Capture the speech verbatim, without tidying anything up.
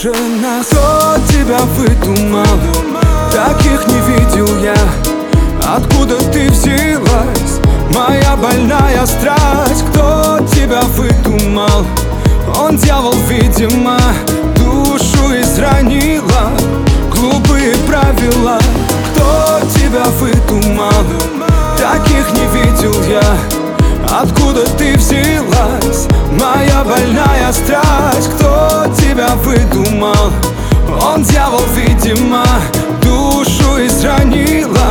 брошена. Кто тебя выдумал? Таких не видел я. Откуда ты взялась, моя больная страсть? Кто тебя выдумал? Он дьявол, видимо, душу изранила. Глупые правила. Кто тебя выдумал? Таких не видел я. Откуда ты взялась?